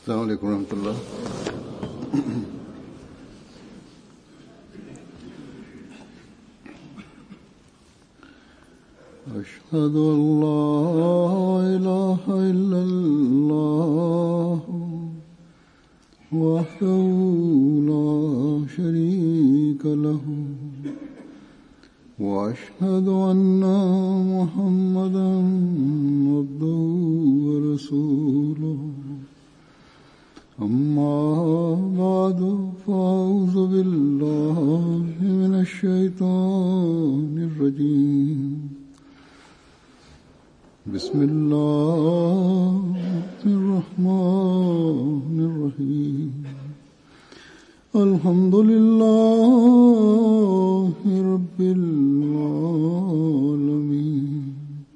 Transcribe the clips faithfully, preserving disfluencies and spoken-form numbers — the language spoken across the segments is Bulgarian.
السلام عليكم ورحمة الله. أشهد أن لا إله إلا الله وحده لا شريك له وأشهد أن محمدا عبده ورسوله. أما بعد فأعوذ بالله من الشيطان الرجيم. بسم الله الرحمن الرحيم. الحمد لله رب العالمين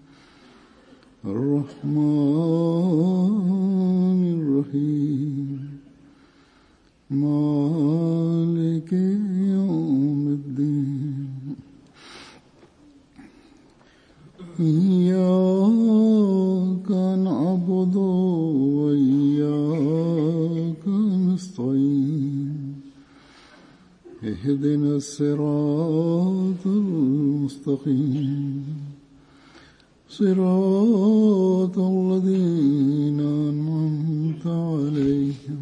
الرحمن الرحيم مالك يوم الدين. إياك نعبد وإياك نستعين. اهدنا الصراط المستقيم صراط الذين أنعمت عليهم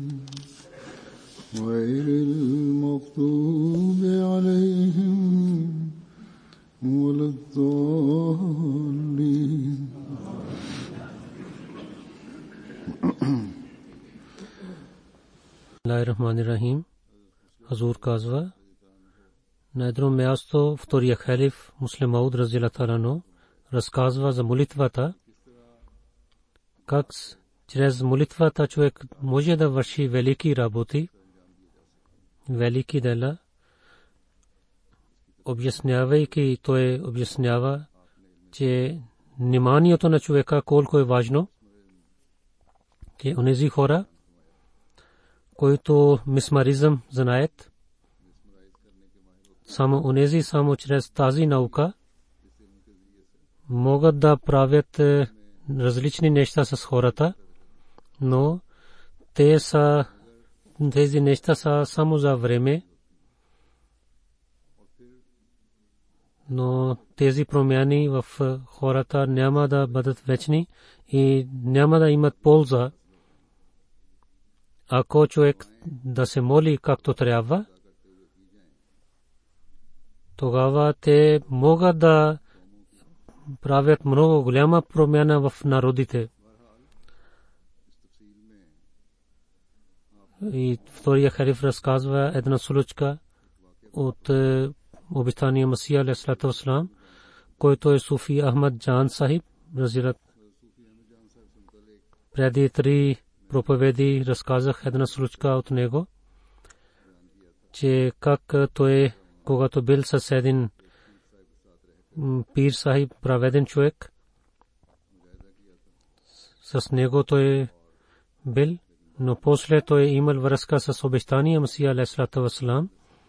غير المغضوب عليهم ولا الضالين. Bismillahirrahmanirrahim. Hazur казва: на едно място втория халиф Муслим Мауд разияллаху та'ала анху разказва за молитвата, как чрез молитвата човек може да върши велики работи, велики дела. Обяснявайки, той обяснява, че вниманието на човека колко е важно, че онези хора, които мисмаризъм знаят, само онези само чрез тази наука могат да правят различни неща с хората, но те са, тези неща са само за време, но тези промяни в хората няма да бъдат вечни и няма да имат полза, ако човек да се моли както трябва. Тогава те могат да правят много голяма промяна в народите. И втория халиф разказва една случка от обещания Масия алейхиссалату вассалам, който е Суфи Ахмад Джан Сахиб разияллаху. Преди три проповеди разказах една случка от него, че как той, когато бил със един пир сахиб, праведен човек, с него той бил, но после той имал връзка с обещания Масия алейхиссалату вассалам.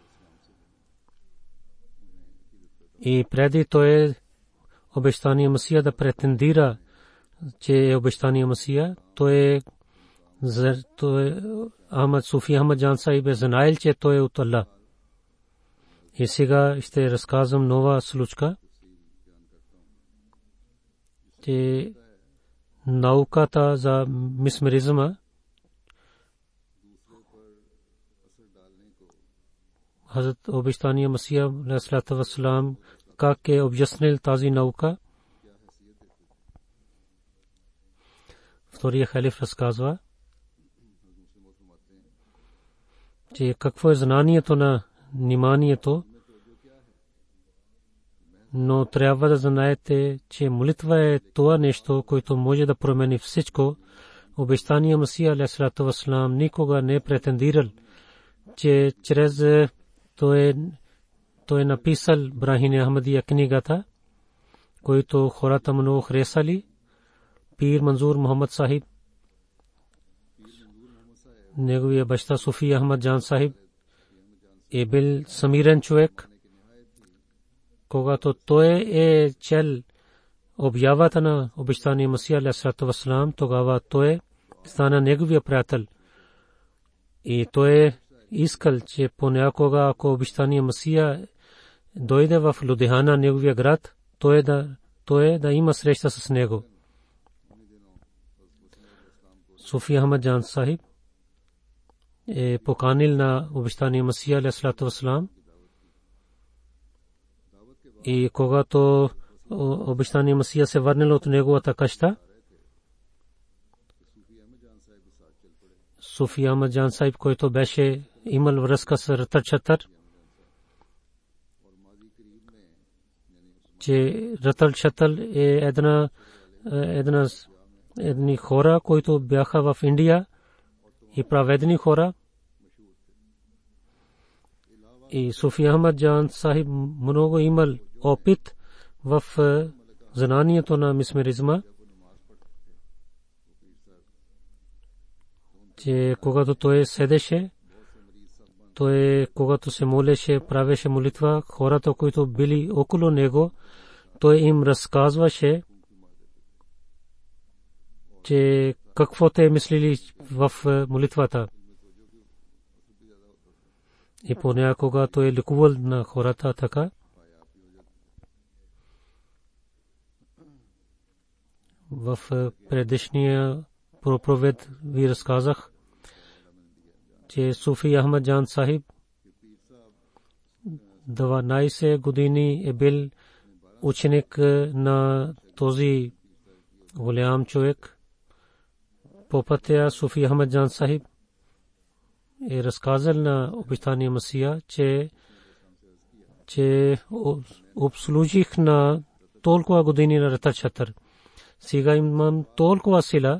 И преди той обещания Масия да претендира, че е обещания Масия, той той Ахмад Суфи Ахмад Джан Сахиб е знаел, че той е от Аллах. И сега ще разказвам нова случка, че науката за мисмаризма, Хазрат обещания Масия алейхиссалату вассалам как е обяснил тази наука. Втория халиф разказва, че какво е знанието на вниманието, но трябва да знаете, че молитва е това нещо, което може да промени всичко. Обещания Масия алейхиссалату вассалам никога не претендирал, че чрез той той е написал Брахин Ахмадия книгата, който хората много харесали. Пир Манзур Мухаммад Сахиб, неговия баща Суфи Ахмад Джан Сахиб е бил самирен човек. Когато той е чел обявата на обещания Масия алейхиссалату вассалам, тогава той стана неговия приятел. И той искал, че понякога, ако обещания Масия дойде в Лудхиана, неговия град, той да, той да има среща с него. Суфи Ахмад Джан Сахиб е поканил на обещания Масия алейхиссалату вассалам. И когато обещания Масия се върнал от неговата къща, Суфи Ахмад Джан Сахиб, който беше имал връзка с Ратър Чатър, че Ратър Чатър е една една едни хора, които бяха в Индия и праведни хора. И Суфи Ахмад Джан Сахиб много имал опит в знанието на мисмеризма, че когато той седеше, той когато се молеше, правеше молитва, хората, които били около него, той им разказваше, че какво те мислили в молитвата. И понякога той лекувал на хората така. В предишния проповед ви разказах, че Суфи Ахмад Джан Сахиб дванайсет години е бил ученик на този голям човек. По пътя Суфи Ахмад Джан Сахиб е разказал на обещания Масия, че че обслужих на толкова години на Ратър Чатър. Сега имам толкова сила,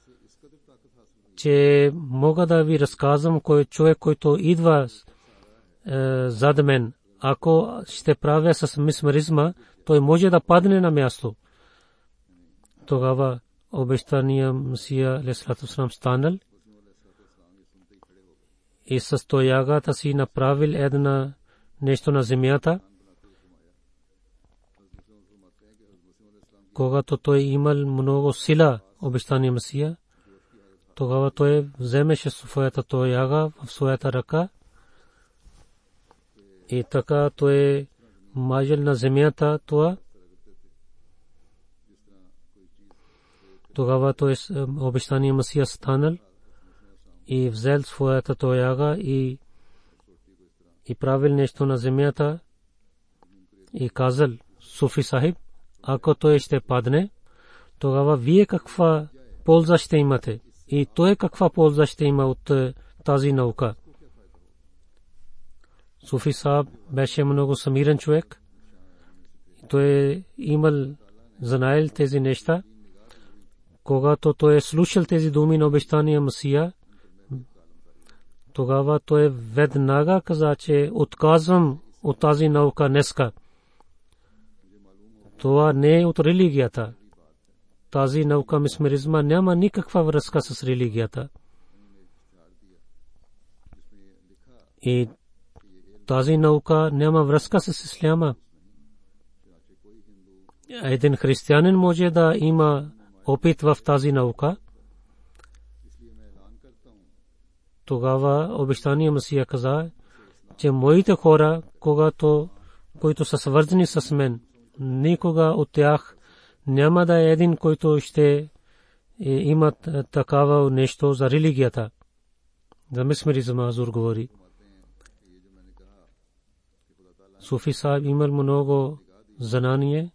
че мога да ви разказвам кой човек, който идва е, зад мен. Ако ще правя с мисмеризма, той може да падне на място. Тогава обещания Масия алейхиссалату вассалам станал и с тоягата си направил една нещо на земята. Когато той имал много сила, обещания Масия, тогава той вземеше своята тояга в своята ръка и така той мажел на земята това. Тогава той обещания Масия станал и взел своята тояга и и правил нещо на земята и казал: Суфи Сахиб, ако той ще падне, тогава вие каква полза ще имате и той каква полза ще има от тази наука. Суфи Сахиб беше много самирен човек. Той имал знаел тези неща. Когато той слушал тези думи на обещания Масия, тогава той веднага каза, че отказвам от тази наука днеска. Това не е от религията. Тази наука мисмеризма няма никаква връзка с религията. И тази наука няма връзка с исляма. Един християнин може да има опит в тази наука. Тогава обещания Масия каза, че моите хора, когато които са свързани с мен, никога от тях няма да е един, който ще имат такава нещо за религията. За мисмеризма Азур говори. Суфи Сахиб имал много знание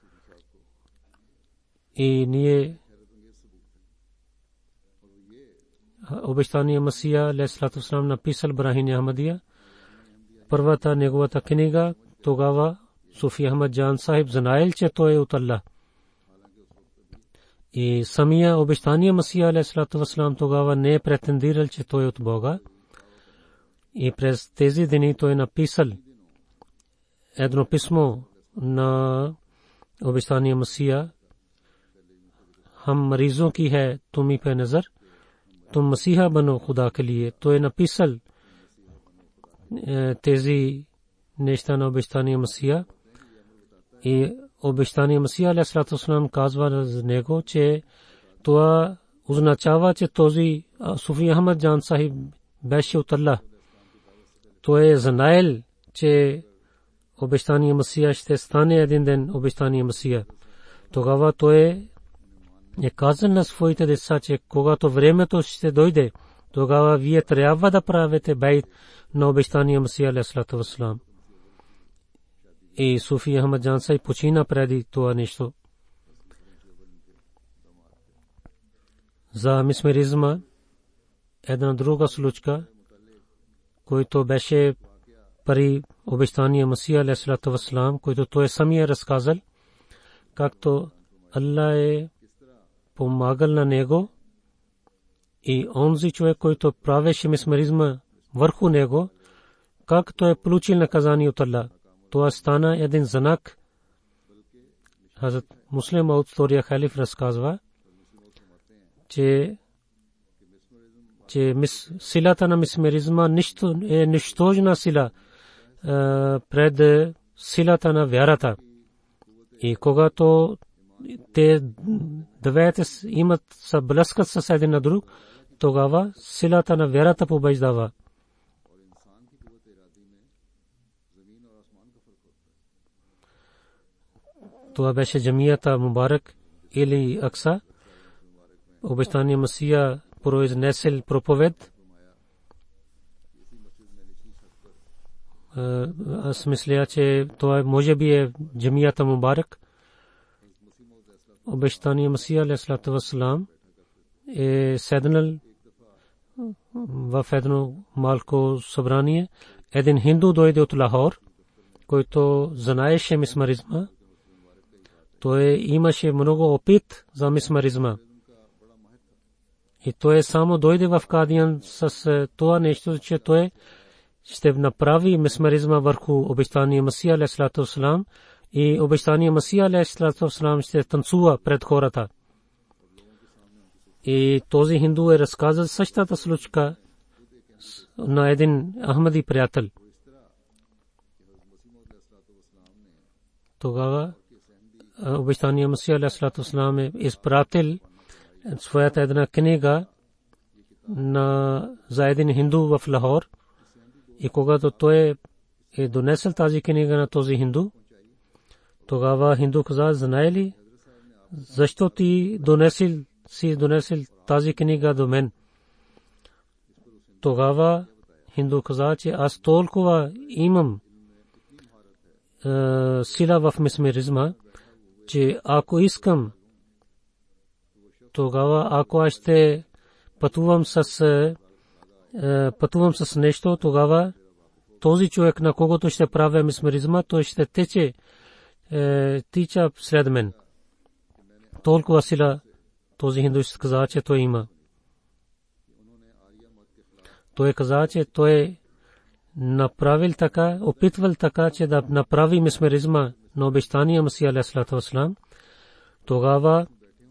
и ние обещания Масия алейхиссалату вассалам написал Брахин Ахмадия. Първата неговата книга, тогава Суфи Ахмад Джан Сахиб знаел, че той е от Аллах. И самия обещания Масия алейхиссалату вассалам тогава не претендирал, че той е от Бога. И през тези дни той написал едно писмо на обещания Масия: हम मरीजों की है तुम्ही पे नजर, तुम मसीहा बनो खुदा के लिए. तो е написал тези неща на обещания Масия. И обещания Масия алейхиссалату вассалам казва за него, че това означава, че този Суфи Ахмад Джан Сахиб беше от Аллах. Той е знаел, че обещания Месия ще стане един ден обещания Месия. Тогава той е казал на своите деца, че когато времето ще дойде, тогава вие трябва да правите байт на обещания Месия алейхиссалату вассалам. И Суфи Ахмад Джан Сай почина преди това нещо. За мисмеризма една друга случка, който беше при обещания Месия алейхиссалату вассалам, който той самия разказал, както Аллах е помагал на него и онзи човек, който правеше мисмеризма върху него, както е получил наказание от Аллах. Това стана един знак. Хазрат Муслим от втория халиф разказва, че че мис, силата на мисмеризма нищо е нищожна сила пред силата на вярата. И когато те двете имат съблъскат с един на друг, тогава силата на вярата побеждава. Това беше джамията Мубарак или Акса. Обещания Месия произнесел проповед. Аз мисля, че това може би е джамията Мубарак. Обещания Месия алейхиссалату вассалам е седнал в едно малко събрание. Един хинду дойде от Лахор, който знаеше мисмеризма. Той имаше много опит за мисмеризма. И той само дойде в Кадиян с това нещо, че той ще направи мисмеризма върху обещания Месия алейхиссалату вассалам и обещания Месия алейхиссалату вассалам ще танцува пред хората. И този хинду е разказал същата случка на един Ахмади приятел. Тогава обещания Месия алейхиссалату вассалам е изпратил своята една книга на за един хинду в Лахор. И когато той е донесъл тази книга на този хинду, тогава хинду каза: знае ли защо ти донесил си донесил тази книга до мен? Тогава хинду каза, че аз толкова имам сила в мисмеризма, че ако искам, тогава ако аз ще пътувам с пътувам с нещо, тогава този човек, на когото ще правя мисмеризма, той ще тече тича след мен. Толкова сила този хиндуист каза, че той има. Той каза, че той направил така, опитвал така, че да направи мисмеризма на обещания Месия алейхиссалату вассалам. Тогава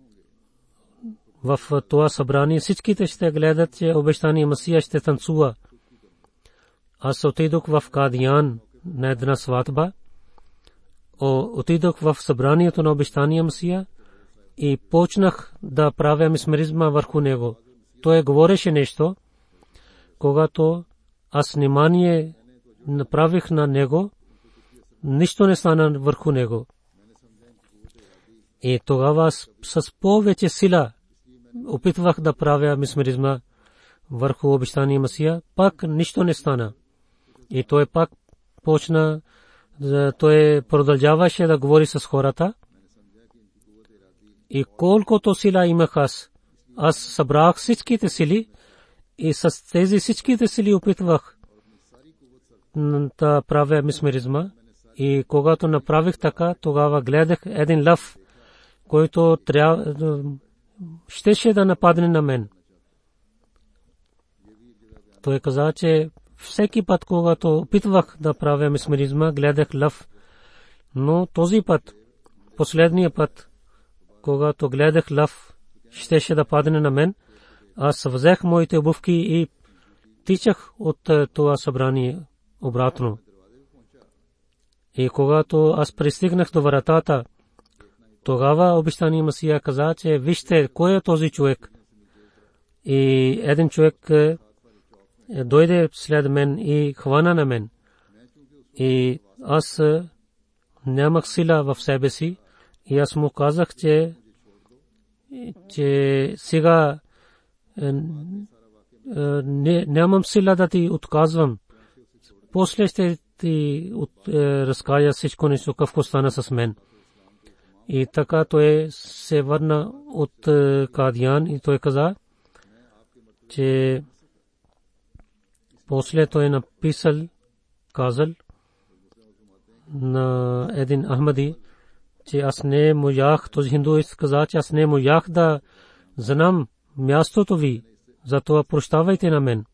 в това събрание всичките ще гледат, че обещания Месия ще танцува. Аз отидох в Кадиян на една сватба. Отидох в събранието на обещания Месия и почнах да правя мисмеризма върху него. Той говореше нещо. Когато аз внимание направих на него, нищо не стана върху него. И тогава с повече сила опитвах да правя мисмеризма върху обещания Месия, пак нищо не стана. И той пак почна, той продължаваше да говори с хората. И колкото сила имах аз, аз събрах всичките сили и с тези всичките сили опитвах да правя мисмеризма. И когато направих така, тогава гледах един лъв, който щеше да нападне на мен. Той каза, че всеки път, когато опитвах да правя мисмеризма, гледах лъв. Но този път, последния път, когато гледах лъв, щеше да падне на мен, аз взех моите обувки и тичах от това събрание обратно. И когато аз пристигнах до вратата, тогава обещания Месия каза, че вижте кой е този човек. И един човек дойде след мен и хвана на мен. И аз нямах сила в себе си. И аз му казах, че, че сега не, нямам сила да ти отказвам. После ще ти от, е, разкажа всичко нещо, какво стана с мен. И така той се върна от е, Кадиян и той каза, че после той написал, казал на един Ахмади, че аз не можах, този хиндуист каза, че аз не можах да знам мястото ви, затова прощавайте на мен.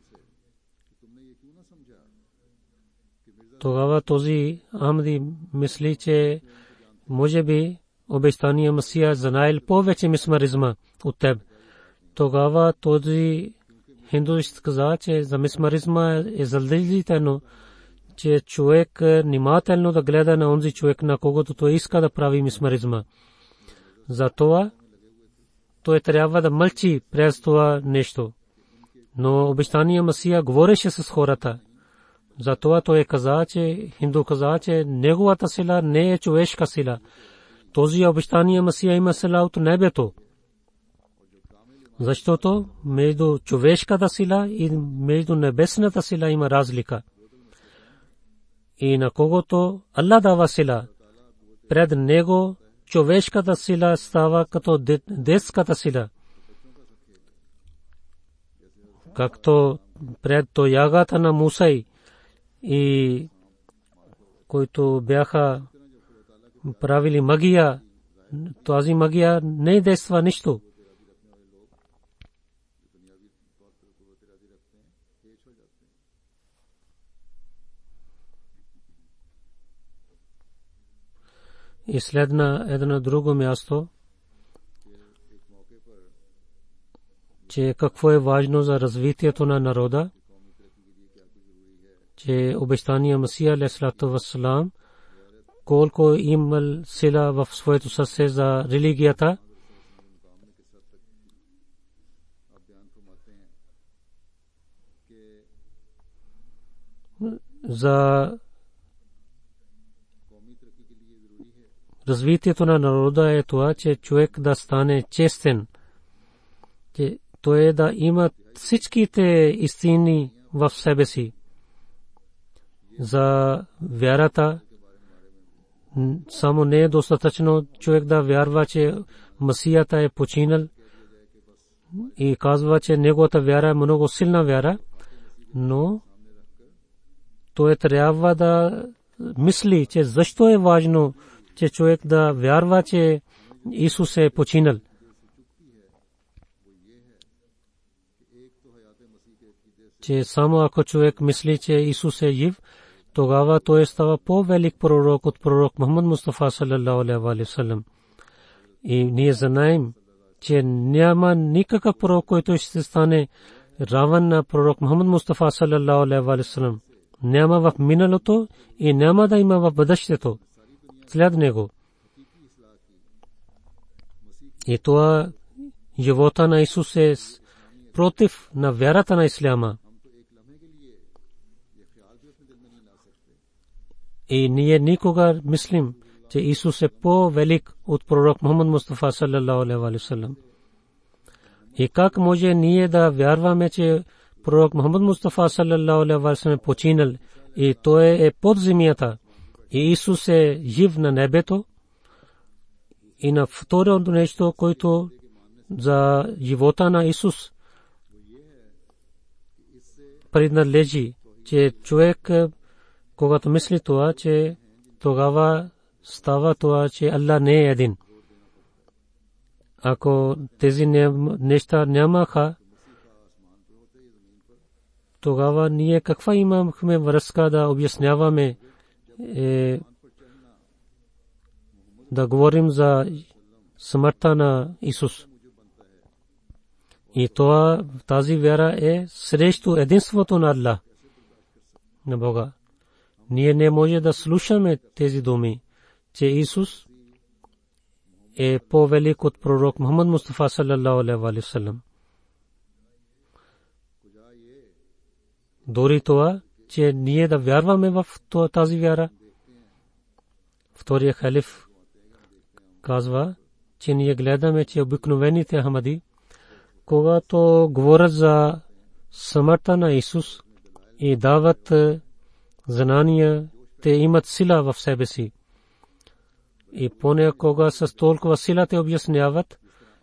Тогава този Ахмади мисли, че може би обещания Масия знаел повече мисмаризма от теб. Тогава този хиндуист каза, че за мисмаризма е задължително, че човек внимателно да гледа на онзи човек, на когото той иска да прави мисмаризма. Затова той трябва да мълчи през това нещо. Но обещания Масия говореше с хората. Затова той каза, че хинду каза, че неговата сила не е човешка сила. Този обещания Масия има сила от небето. Защото между човешката сила и между небесната сила има разлика. И на когото Аллах дава сила, пред него човешката сила става като детската сила. Както пред тоягата на Мусай, и които бяха правили магия, тази магия не действа нищо. И следна едно друго място, че какво е важно за развитието на народа, че обещания Масия алейхиссалату вассалам колко имал сила в своето сърце за религията. За развитието на народа е това, че човек да стане честен, че той да има всичките истини в себе си. За вярата само не е достатъчно човек да вярва, че Масията е починал и казва, че неговата вяра е много силна вяра, но той трябва да мисли, че защо е важно, че човек да вярва, че Исус е починал. Че само ако човек мисли, че Исус е жив, тогава той става по-велик пророк от пророк Мухаммад Мустафа саллаллаху алейхи ва саллям. И ние знаем, че няма никакъв пророк, който ще стане равен на пророк Мухаммад Мустафа саллаллаху алейхи ва саллям. Няма в миналото и няма да има в бъдещето след него. И това живота на Исус е против на вярата на исляма. И ние никога мислим, че Исус е по-велик от пророк Мухаммад Мустафа саллаллаху алейхи ва саллям. И как може ние да вярваме, че пророк Мухаммад Мустафа саллаллаху алейхи ва саллям е починал и той е под земята и Исус е жив на небето? И на второто нещо, което за живота на Исус принадлежи, че човек, когато мисли това, че тогава става това, че Аллах не е един. Ако тези неща нямаха, тогава ние каква имахме връзка да обясняваме, е, да говорим за смъртта на Исус. И това, тази вяра е срещу единството на Аллах, на Бога. Ние не може да слушаме тези думи, че Исус е по-велик от пророк Мухаммад Мустафа саллаллаху алейхи ва саллям. Дори това, че ние да вярваме в тази вяра. Втория халиф казва, че ние гледаме, че обикновените хамади, когато говорят за смъртта на Исус и дават знания, те имат сила в себе си. И понякога с толкова сила те обясняват,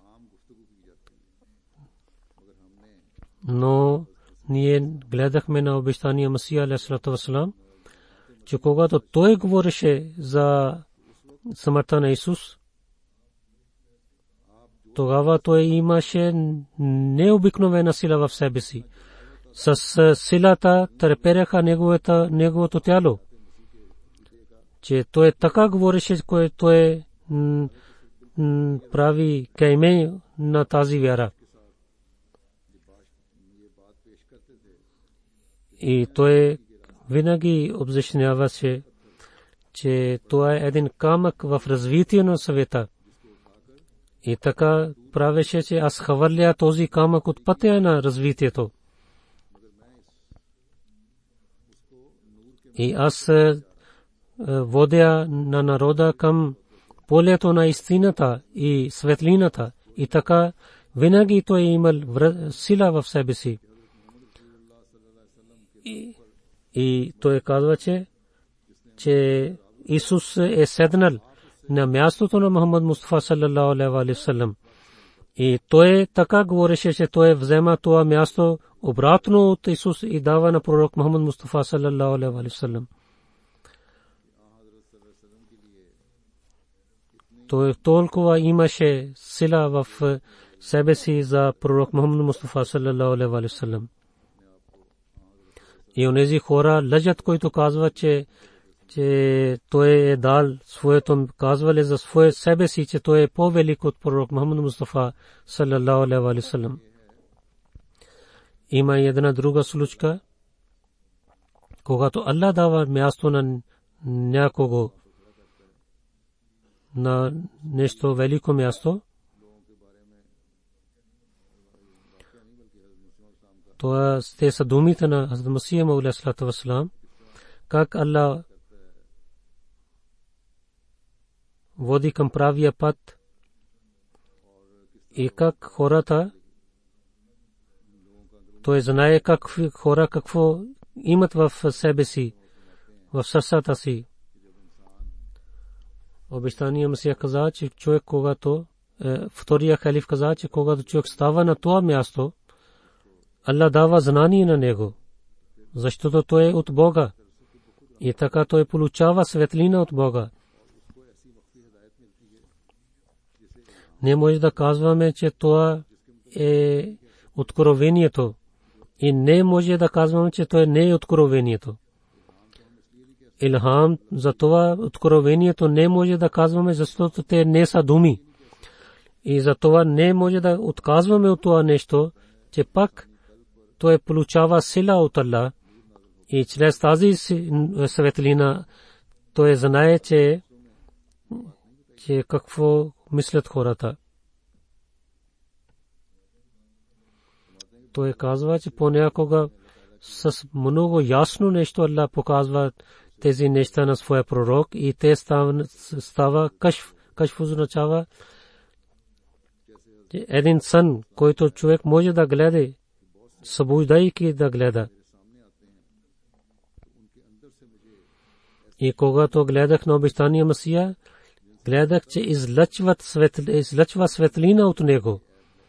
но ние гледахме на обещания Масия алейхиссалату вассалам, че когато той говореше за смъртта на Исус, тогава той имаше необикновена сила в себе си. С силата търпеха неговото тяло, че той така говореше, което той прави кайме на тази вяра. И той винаги обясняваше, че това е един камък в развитие на света. И така правеше, че аз хвърля този камък от пътя на развитието. И аз водя на народа към полето на истината и светлината. И така винаги той е имал сила в себе си. И, и той казва, че, че Исус е седнал на мястото на Мухаммад Мустафа саллаллаху алейхи ва саллям. И той така говореше, че той взема това място обратно от Исус и дава на пророк Мухаммад Мустафа саллаллаху алейхи ва саллям. Той толкова имаше сила в себе си за пророк Мухаммад Мустафа саллаллаху алейхи ва саллям. И онези хора лъжат, които казват, че че той е дал своето, казвали за свое себе си, че той е по-велик от пророк Мухаммад Мустафа саллаллаху алейхи ва саллям. Има една друга случка, когато Аллах дава място на някого, на нещо велико място, това те са думите на Хазрат Масия Мауд алейхи салам, как Аллах води към правия път и как хората, той знае как хора какво имат в себе си, в сърцата си. Обещания Масия каза, че човек, когато втория халиф каза, че когато човек става на това място, Аллах дава знание на него, защото той е от Бога и така той получава светлина от Бога. Не може да казваме, че това е откровението, и не може да казваме, че това не е откровението. Илхам, за това откровението не може да казваме, защото те не са думи. И за това не може да отказваме от това нещо, че пак той получава сила от Аллах и чрез тази светлина той знае, че че какво мислят хората. Той казва, че понякога с много ясно нещо Аллах показва тези неща на своя пророк и те става кашф. Кашф означава един сън, който човек може да гледа, събуждайки да гледа. И когато гледах на обещания Масия, гледах, че излъчва светлина от него.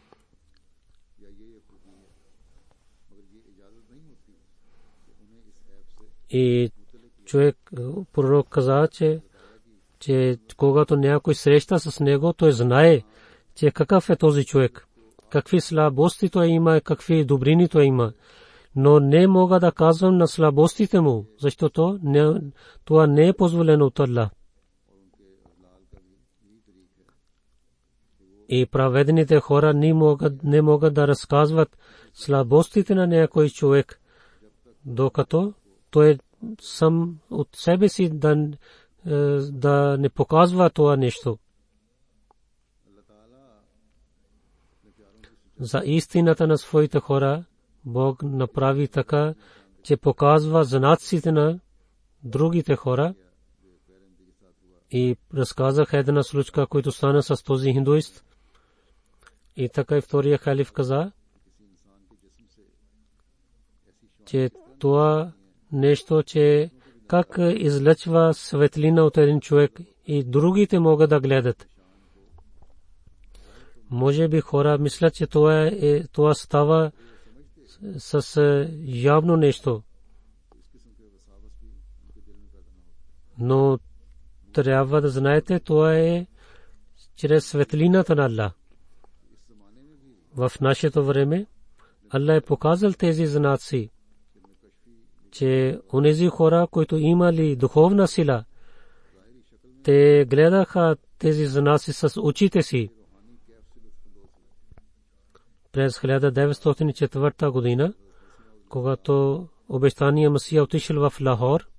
И човек, пророк каза, че, че когато някой среща с него, той знае, че какъв е този човек, какви слабости той има, какви добрини той има. Но не мога да казвам на слабостите му, защото не, това не е позволено от Аллах. И праведните хора не могат, не могат да разказват слабостите на някой човек, докато той сам от себе си да, да не показва това нещо. За истината на своите хора Бог направи така, че показва занатците на другите хора. И разказах една случка, който стана с този хиндуист. И така и втория халиф каза, че това нещо, че как излъчва светлина от един човек и другите могат да гледат. Може би хора мислят, че това, е, това става с явно нещо. Но трябва да знаете, това е чрез светлината на Аллах. В нашето време Аллах е показал тези знаци, че онези хора, които имали духовна сила, те гледаха тези знаци с очите си. През хиляда деветстотин и четвърта година, когато обещания Масия отишъл в Лахор,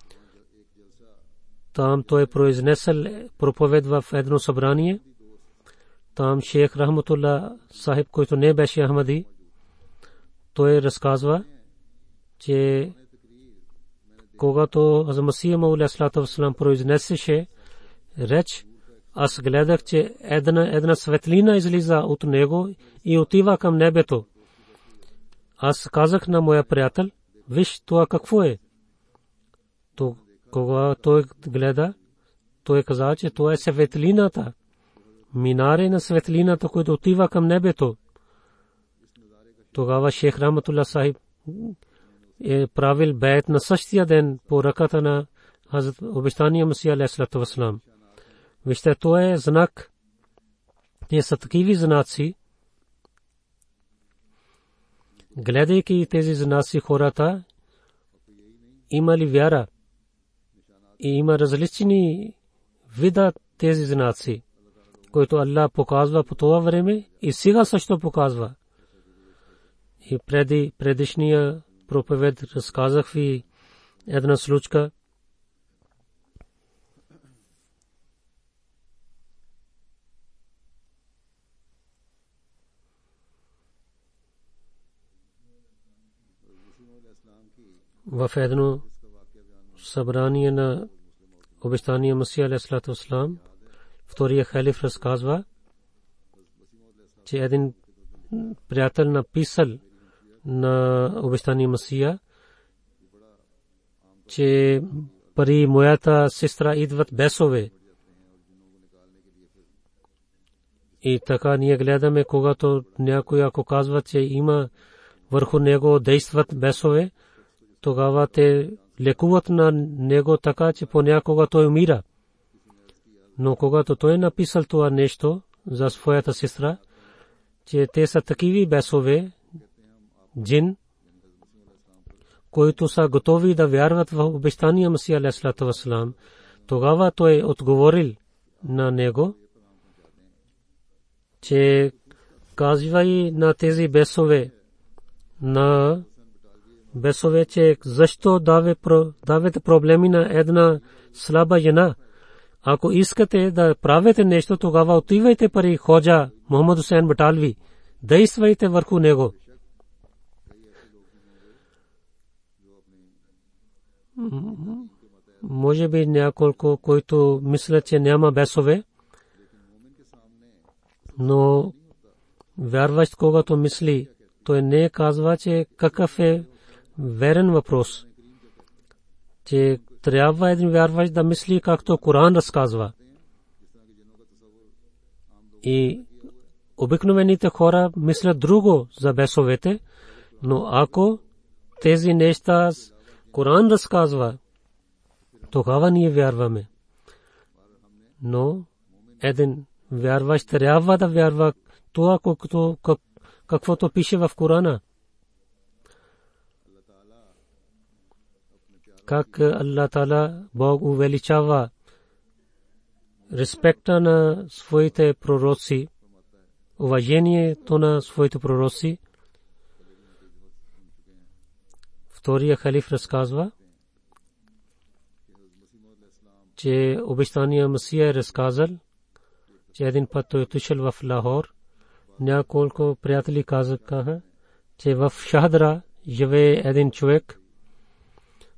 там той произнесъл проповед в едно събрание. Там шейх Рахматулла Сахиб, който не беше Ахмади, той разказва, че когато Хазрат Масия Мауд алейхиссалату вассалам произнесеше реч, аз гледах, че една, една светлина излиза от него и отива към небето. Аз казах на моя приятел, виж това какво е. То, когато той гледа, той каза, че това е светлината. Минаре на светлината, която отива към небето. Тогава шейх Рахматулла Сахиб е правил бейт на същия ден по ръката на Хазрат обещания Масия алейхиссалату вассалам. Вижте, това е знак. Те са такива знаци. Гледайки тези знаци, хората имали вяра. И има различни вида тези знаци, които Аллах показва по това време и сега също показва. И преди предишния проповед разказах ви една случка. В едно събрание на обещания Масия алейхиссалату вассалам, втория халиф разказва, че един приятел написал на обещания Масия, че пари моята сестра идват бесове. И така ние гледаме, когато някой ако казва, че има върху него действат бесове, тогава те лекуват на него така, че понякога той умира. Но когато той написал това нещо за своята сестра, че те са такива бесове, джин, които са готови да вярват в обещания Масия алейхиссалату вассалам, тогава той отговорил на него, че казвай на тези бесове, на бесове, че защо давате проблеми на една слаба жена. Ако искате да правите нещо, тогава отивайте при ходжа Мохаммад Хусейн Баталви, действайте върху него. Може би няколко, които мислят, че няма бесове, но вярващ, когато мисли, той не казва, че какъв е верен въпрос, че трябва един вярващ да мисли както Коран разказва. И обикновените хора мислят друго за бесовете, но ако тези неща Коран разказва, тогава ние вярваме. Но един вярващ трябва да вярва това, каквото пише в Корана. Как Аллах Таала Бог увеличава респекта на своите пророци, уважението на своите пророци. Втория халиф разказва, че обещания Масия е разказал, че един път той отишъл в Лахор. Няколко приятели казаха, че в Шахдра живее един човек,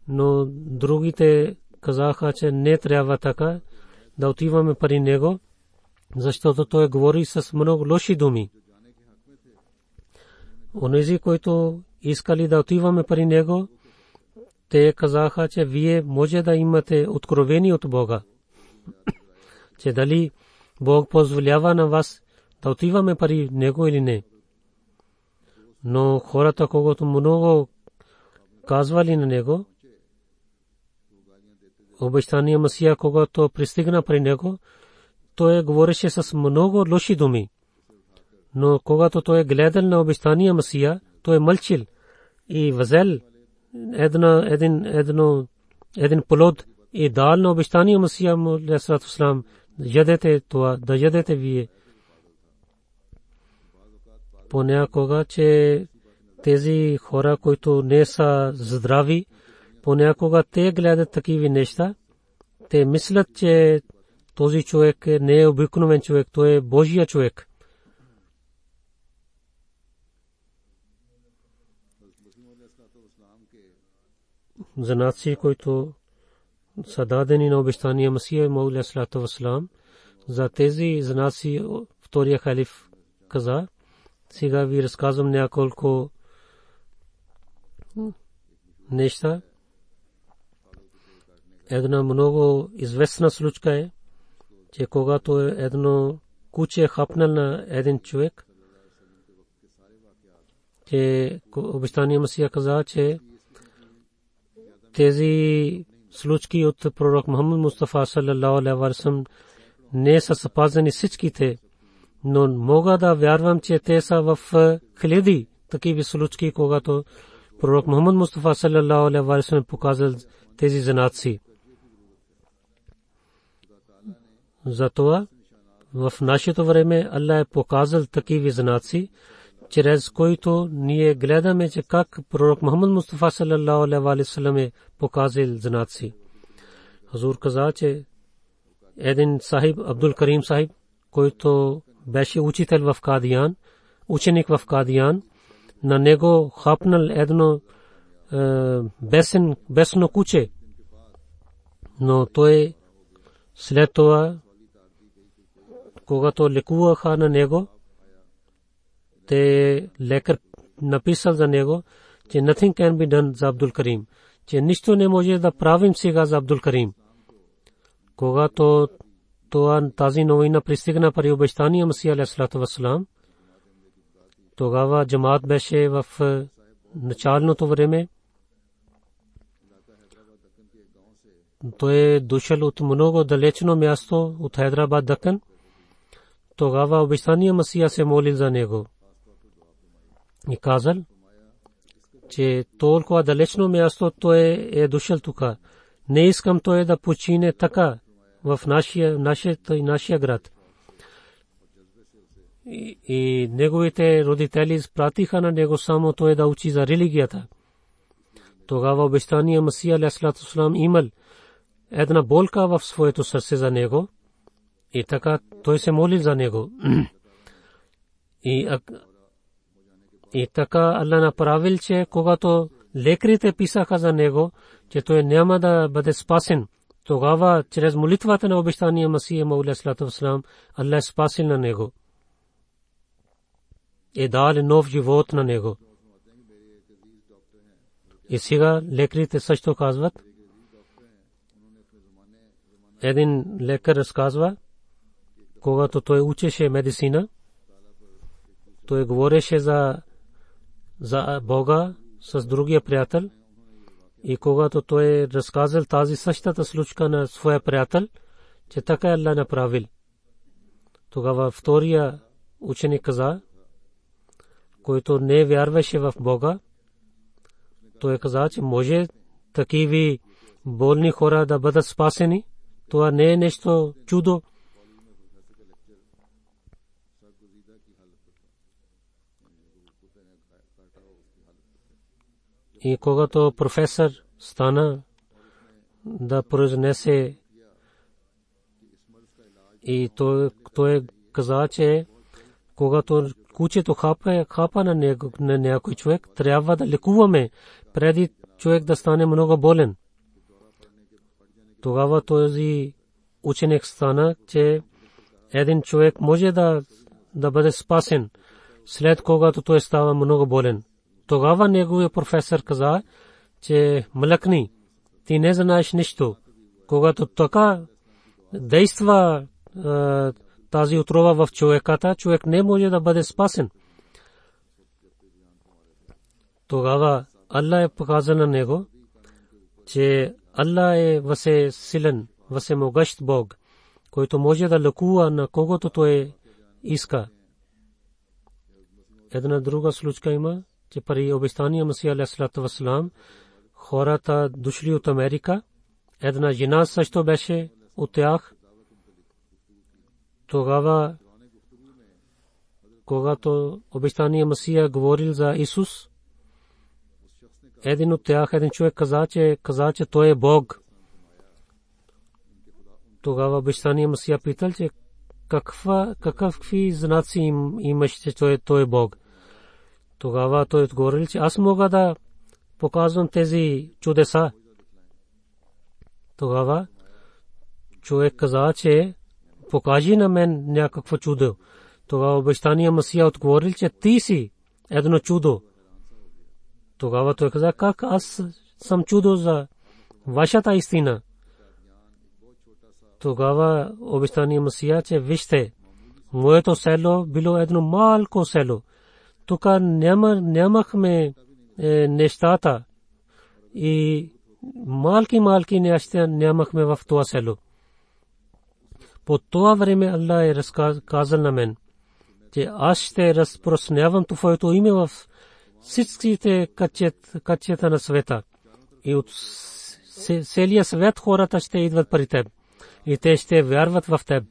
но другите казаха, че не трябва така да отиваме при него, защото той говори с много лоши думи. Онези, които искали да отиваме при него, те казаха, че вие може да имате откровение от Бога, че дали Бог позволява на вас да отиваме при него или не. Но хората, когато много казвали на него, обещания Масия, когато пристигна при него, той говореше с много лоши думи. Но когато той гледал на обещания Масия, той мълчил и взел една един едно един плод и дал на обещания Масия алейхиссалату вассалам, ядете това, да ядете вие. Понякога, че тези хора, които не са здрави, понякога те гледат такива неща, те мислят, че този човек не е обикновен човек, той е Божия човек. Занаци, които са дадени на обещания Масия Мауд алейхиссалату вассалам, за тези занаци втория халиф каза. Сега ви разказвам няколко неща. Една много известна случка е, че когато едно куче хапнал на един човек, че обещания Масия каза, че тези случки от пророк Мухаммад Мустафа саллаллаху алейхи ва саллям не са спазени всичките, но мога да вярвам, че те са в хиляди такива случки, когато пророк Мухаммад Мустафа саллаллаху алейхи ва саллям показал тези знаци. Затова в нашето време Аллах е показал такива знаци, чрез които ние гледаме, че как пророк Мухаммад Мустафа саллаллаху алейхи ва саллям е показал знаци. Хазур каза, че един сахиб, Абдул Карим сахиб, който беше учител в Кадиян, ученик в Кадиян, на него хапнал едно бесен, бесно куче, но той след това, когато лекуваха на него, те лекар написал за него, че nothing can be done за Абдул Карим, че нищо не може да правим сега за Абдул Карим. Когато това тази новина пристигна при обещания Масия алейхиссалату вассалам, тогава джамаат беше в началното време. Той е дошъл от много далечно място, от Хайдрабад, Дакан. Тогава обещания Масия се молил за него и казал, че толкова далечно място той е дошъл тук. Не искам той да почине така в нашия, нашата и нашия град. И, и неговите родители изпратиха на него само той да учи за религията. Тогава обещания Масия алейхиссалату вассалам имал една болка в своето сърце за него и така той се молил за него. И, и така Аллах направил, че когато лекарите писаха за него, че той няма да бъде спасен, тогава чрез молитвата на обещания Масия Мауд алейхиссалату вассалам Аллах спасил на него и дал нов живот на него. И сега лекарите също казват, един лекар разказва, когато той учеше медицина, той говореше за за Бога с другия приятел, и когато той разказал тази същата случка на своя приятел, че така Аллах направил, тогава втория ученик каза, който не вярваше в Бога, той каза, че може такива болни хора да бъдат спасени. Това не е нещо чудо. И когато професор стана да произнесе, и той, той каза, че когато кучето хапа, хапа на, него, на някой човек, трябва да лекуваме преди човек да стане много болен. Тогава този ученик стана, че един човек може да, да бъде спасен, след когато той става много болен. Тогава неговият професор каза, че млъкни, ти не знаеш нищо. Когато така действа е, тази отрова в човеката, човек не може да бъде спасен. Тогава Аллах е показал на него, че Аллах е всесилен, всемогъщ Бог, който може да лекува на когото той иска. Една друга случка има, че при обещания Масия алейхиссалату вассалам хората дошли от Америка. Една жена също беше от тях. Тогава, когато обещания Масия говорил за Исус, един от тях, един човек каза, че, каза, че той е Бог. Тогава обещания Масия питал, че каква, какви знаци им, имаш, че той, той е Бог. Тогава той отговорил, че аз мога да показвам тези чудеса. Тогава човек каза, че покажи на мен някакво чудо. Тогава обещания Масия отговорил, че ти си едно чудо. Тогава той каза, как аз съм чудо за вашата истина. Тогава обещания Масия, че вижте, моето село било едно малко село. Тук няма, нямахме е, нещата и малки-малки неща нямахме в това село. По това време Аллах е разказал на мен, че аз ще разпространявам твоето име в всичките качета на света. И от целия свет хората ще идват при теб. И те ще вярват в теб.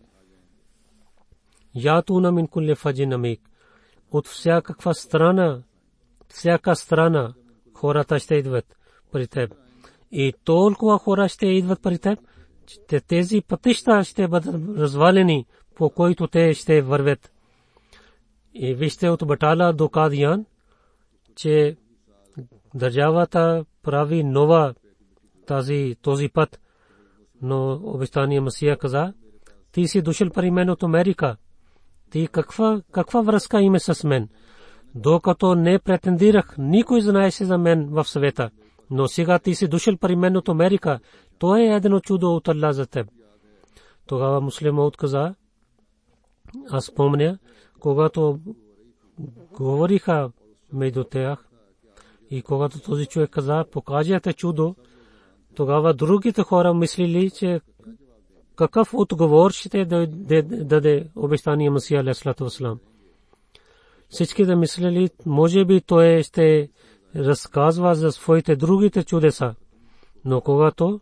Ятуна мин кулли фаджин амик. От всякаква страна, всяка страна хората ще идват при теб. И толкова хора ще идват при теб, че тези пътища ще бъдат развалени, по които те ще вървят. И вижте от Батала до Кадиян, че държавата прави нова тази, този път. Но обещания Масия каза, ти си дошъл при мен от Америка. Ти каква, каква връзка има с мен? Докато не претендирах, никой знаеше за мен в света. Но сега ти си дошъл при мен от Америка. То е едно чудо от Аллах за теб. Тогава муслимът каза, аз помня, когато говориха между тях и когато този човек каза, покажете чудо, тогава другите хора мислили, че какъв отговор ще даде обещания Масия алейхиссалату вассалам. Всички да мислили, може би той ще разказва за своите другите чудеса. Но когато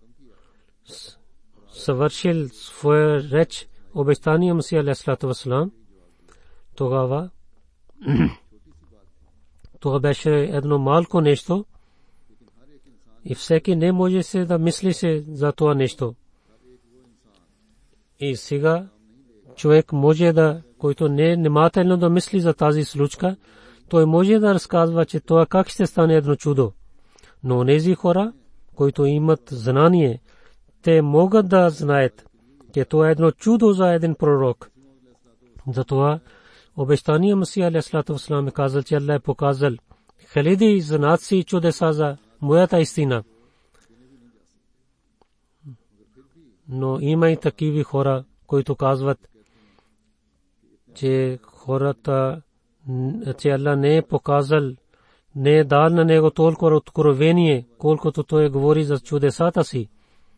съвършил своя реч обещания Масия алейхиссалату вассалам, тогава това беше едно малко нещо и всеки не може се да мисли се за това нещо. И сега човек може да, който не внимателно да мисли за тази случка, той може да разказва, че това как ще стане едно чудо. Но тези хора, които имат знание, те могат да знаят, че това е едно чудо за един пророк. Затова обещания Масия алейхиссалату вассалам е казал, че Аллах е показал хиляди знаци и чудеса за моята истина. Но има и такива хора, които казват, че хората, че Аллах не е показал, не е дал на него толкова откровение, колкото той говори за чудесата си.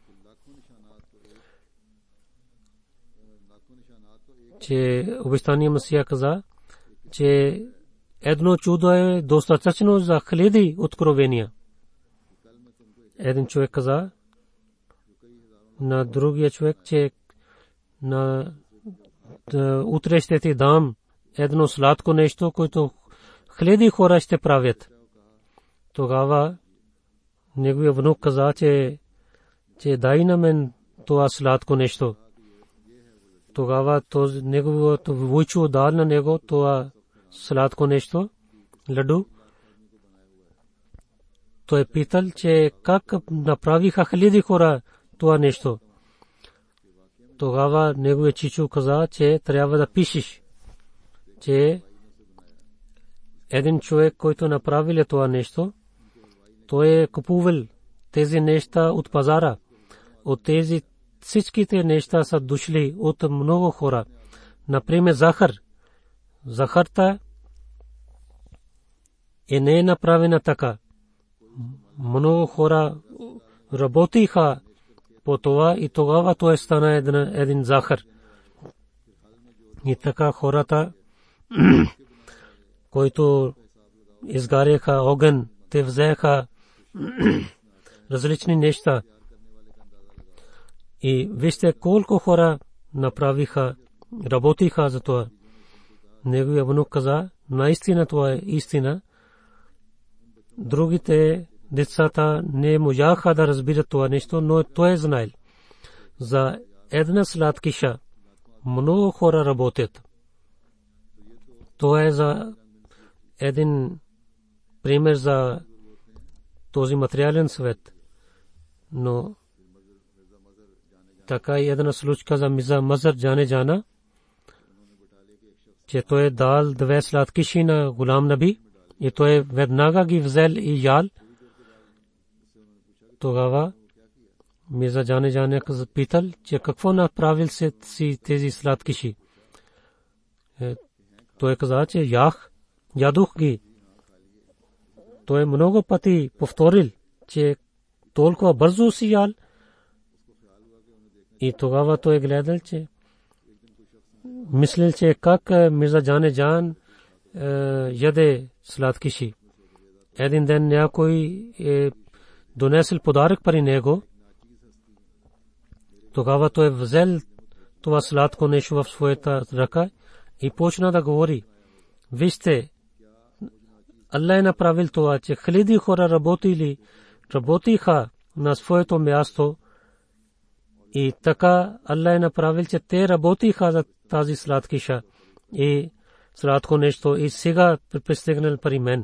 Че обещания Масия каза, че едно чудо е достатъчно за хиляди откровения. Един човек каза на другия човек, че на утре ще ти дам едно сладко нещо, което хиляди хора ще правят. Тогава неговия внук каза, че, че дай на мен това сладко нещо. Тогава неговото войчо дал на него това сладко нещо, ладу. той питал, че как направиха хиляди хора това нещо. Тогава неговият чичо каза, че трябва да пишеш, че един човек, който направил това нещо, той е купувал тези неща от пазара. От тези всичките неща са дошли от много хора. Например, захар. Захарта е не е направена така. Много хора работиха по това и тогава той стана един захар. И така хората, които изгаряха огън, те взеха различни неща. И вижте колко хора направиха, работиха за това. Неговия внук каза, наистина това е истина. Другите децата не можаха да разбират това нещо, но той е знаел. За една сладкиша много хора работят. Това е за един пример за този материален свет. Но така и една случка за Мирза Мазар Джане Джана, че той е дал две сладкиши на Гулам Наби и той веднага ги взел и ял. Тогава Мирза Джане Джане питал, че какво направил си тези сладкиши. Той каза, че ях, ядох ги. Той много пъти повторил, че толкова бързо си ял. И тогава той гледал, че мислил, че как Мирза Джане Джан яде сладкиши. Един ден някой е донесъл подарък при него. Тогава той взел това сладко нещо в своята ръка и почна да говори. Вижте, Аллах е направил това, че хиляди хора работили, работиха на своето място. И така Аллах е направил, че те работиха за тази сладкиша и сладко нещо и сега пристигнал при мен.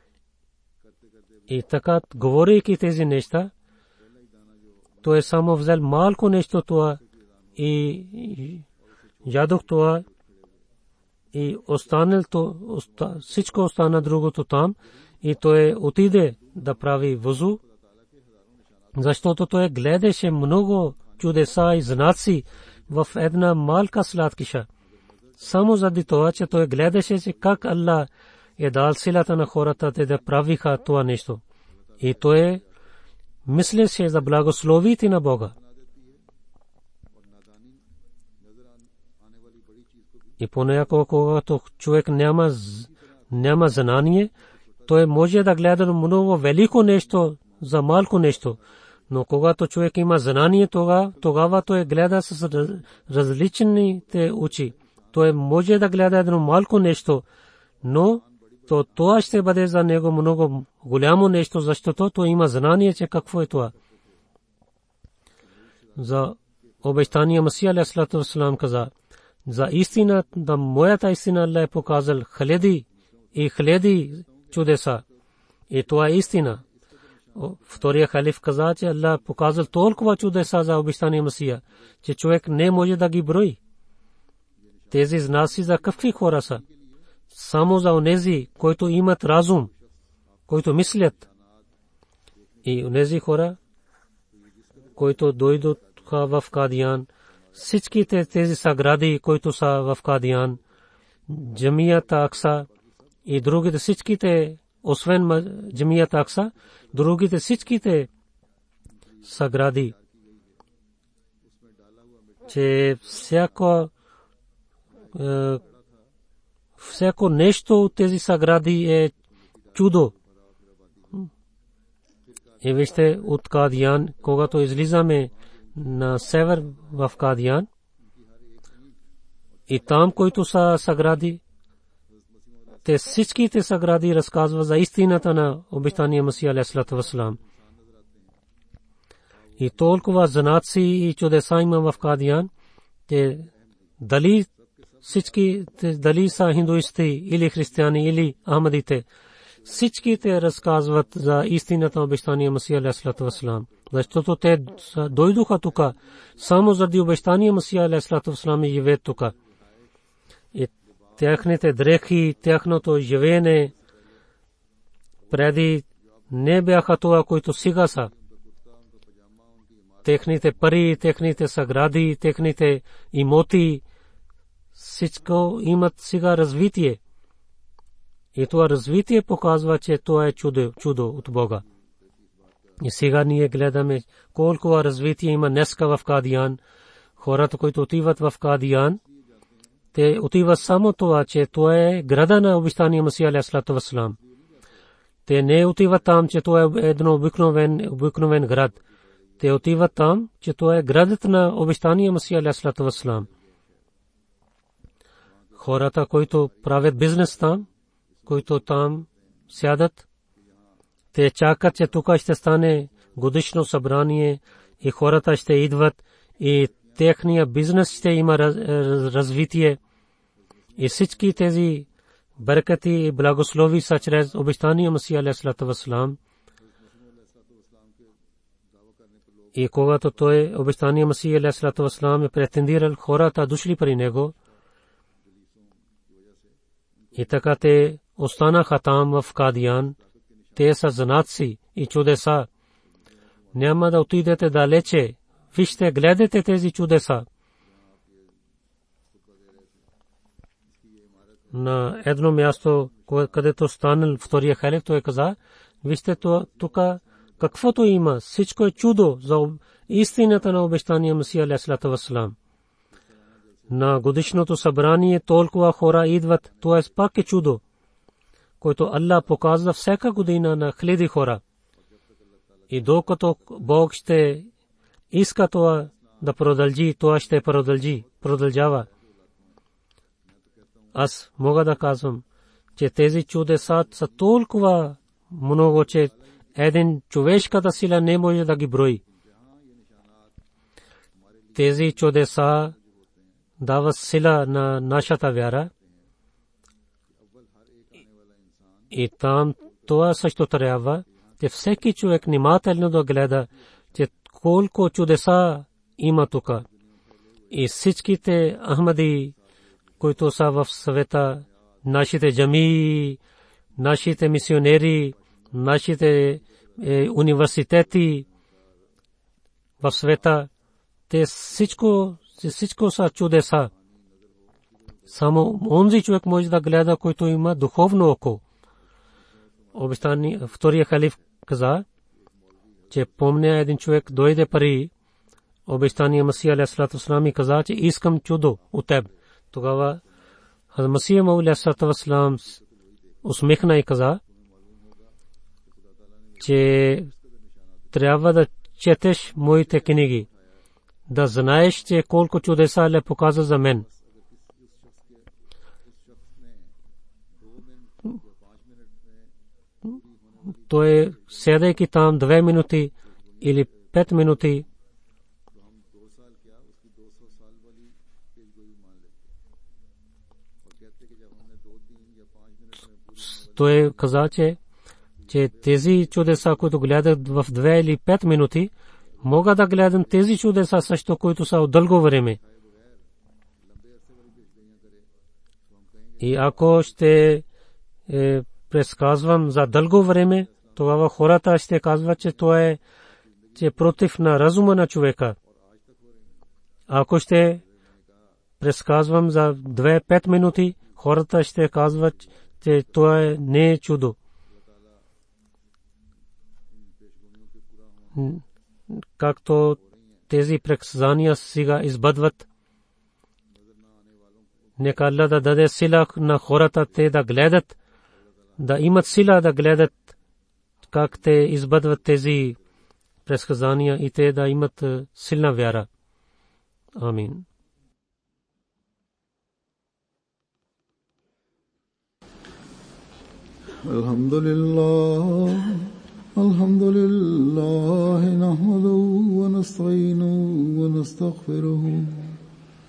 И така, говорейки тези неща, той е само взел малко нещо това и ядох това и останал то, всичко остана другото там и той отиде да прави вузу, защото той гледаше много чудеса и знаци в една малка сладкиша. Само заради това, че той гледаше, че как Аллах е дал силата на хората да правиха това нещо. И той мислеше за благословите на Бога. И понякога, когато човек няма, няма знание, той може да гледа много велико нещо за малко нещо. Но когато човек има знание, тогава, тогава той гледа с различните очи. Той може да гледа едно малко нещо, но то това ще бъде за него много голямо нещо, защото той има знание, че какво е това. За обещания Масия алейхиссалату вассалам каза, за истина, да моята истина Аллах е показал хиляди и хиляди чудеса. И това е истина. Втория халиф каза, че Аллах показал толкова чудеса за обещания Масия, че човек не може да ги брои. Тези знаци за какви хора са? Само за онези, които имат разум, които мислят. И онези хора, които дойдоха в Кадиян, всичките тези сагради, които са в Кадиян, Джамията Акса и другите всичките, освен Джамията Акса, другите всичките сагради, че всяко всяко нещо от тези сагради е чудо. И вижте от Кадиян, когато излизаме на север в Кадиян, и там, които са сагради, те всичките сагради разказват за истината на обещания Масия алейхиссалату вассалам. И толкова знаци и чудеса има в Кадиян, те дали всички, дали са хиндуисти или християни или ахмадите, всичките разказват за истината обещания Масия алейхиссалату вассалам. Защото те дойдоха тук само заради обещания Масия алейхиссалату вассалам и живеят тук. И тяхните дрехи, тяхното живеене преди не бяха това, което сега са. Техните пари, техните съгради, техните имоти, всичко имат сега развитие. И това развитие показва, че това е чудо, чудо от Бога. И сега ние гледаме колко развитие има днеска в Кадиян. Хората, които отиват в Кадиян, те отиват само това, че това е града на обещания Масия алейхиссалату вассалам. Те не отиват там, че това е едно обикновен, обикновен град. Те отиват там, че това е градът на обещания Масия алейхиссалату вассалам. Хората, които правят бизнес там, които там сядат, те чакат, че тук ще стане годишно събрание и хората ще идват и техния бизнес ще има развитие. И всички тези баракати и благослови са чрез обещания Масия алейхиссалату вассалам. И когато той обещания Масия алейхиссалату вассалам е претендирал, хората дошли при него. И така те останаха там в Кадиян. Те са знаци и чудеса. Няма да отидете далече. Вижте, гледайте тези чудеса. На едно място, където станал втория халиф, той каза, вижте тук каквото има, всичко е чудо за истината на обещания Масия алейхиссалату вассалам. На годишното събрание толкова хора идват, това е пак е чудо, който Аллах показва всяка година на хиляди хора. И докато Бог ще иска това да продължи, това ще продължи, продължава. Аз мога да казвам, че тези чудеса са толкова много, че един човешката сила не може да ги брои. Тези чудеса дава сила на нашата вяра. И там това също трябва, че всеки човек внимателно да гледа, че колко чудеса има тук. И всичките ахмади, които са в света, нашите джамии, нашите мисионери, нашите е, университети в света, те всичко, всичко са чудеса. Само онзи човек може да гледа, който има духовно око. Обещани, втория халиф каза, че помня един човек дойде пари, обещания Масия алейхиссалату вассалам и каза, че искам чудо от теб. Тогава Масия алейхиссалату вассалам усмихна и каза, че трябва да четеш моите книги, да знаеш, че колко чудеса Аллах показа за мен. Той седайки там две минути или пет минути, той каза, че че тези чудеса, които гледат в две или пет минути, мога да гледам тези чудеса също, които са от дълго време. И ако ще е, предсказвам за дълго време, тогава хората ще казват, че това е че против на разума на човека. Ако ще предсказвам за две-пет минути, хората ще казват, че това е не е чудо. Както тези предсказания сега избъдват. Нека Аллах да даде сила на хората те да гледат, да имат сила да гледат как те избъдват тези предсказания и те да имат силна вяра. Амин. Alhamdulillah. الحمد لله نحمده ونستعينه ونستغفره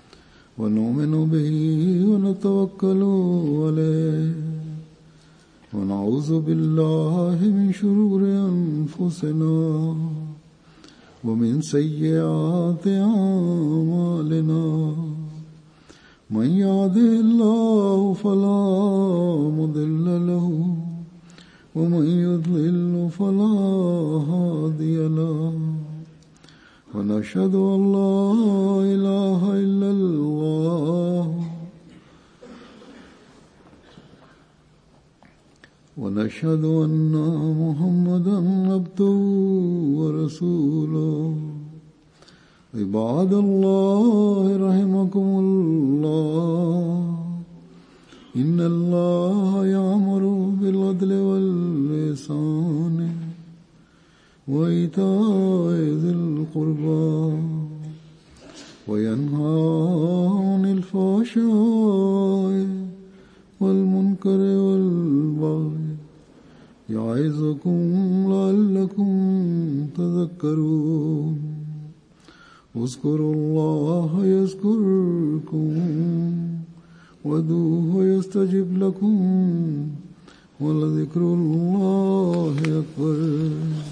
ونؤمن به ونتوكل عليه ونعوذ بالله من شرور أنفسنا ومن سيئات أعمالنا من يهده الله فلا مضل له ومن يضلل فلا هادي له ونشهد أن لا إله إلا الله ونشهد أن محمدا عبده ورسوله عباد الله رحمكم الله إن الله يأمر بالعدل والإحسان وإيتاء ذي القربى وينهى عن الفحشاء والمنكر والبغي يعظكم لعلكم تذكرون اذكروا الله يذكركم وادعوه يستجب لكم ولذكر الله أكبر.